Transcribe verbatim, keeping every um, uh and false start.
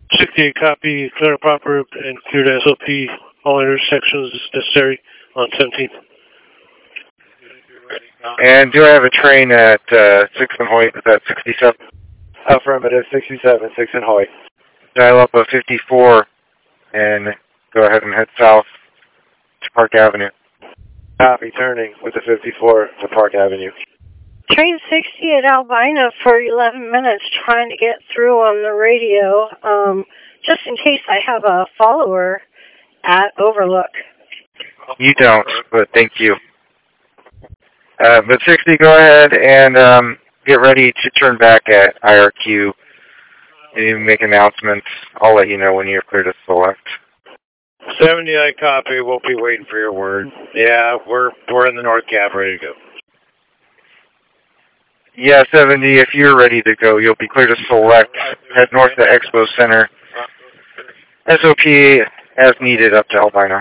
sixty-eight copy, clear and proper, and clear to S O P. All intersections necessary on seventeenth. And do I have a train at uh, six and Hoyt? Is that sixty-seven? Affirmative, sixty-seven, six and Hoyt. Dial up a fifty-four and go ahead and head south to Park Avenue. Copy, turning with the fifty-four to Park Avenue. Train sixty at Albina for eleven minutes trying to get through on the radio, um, just in case I have a follower at Overlook. You don't, but thank you. Uh, but sixty, go ahead and um, get ready to turn back at I R Q. You make announcements. I'll let you know when you're clear to select. seventy, I copy. We'll be waiting for your word. Yeah, we're we're in the North Cab, ready to go. Yeah, seventy, if you're ready to go, you'll be clear to select. Head north to Expo Center. S O P as needed up to Albina.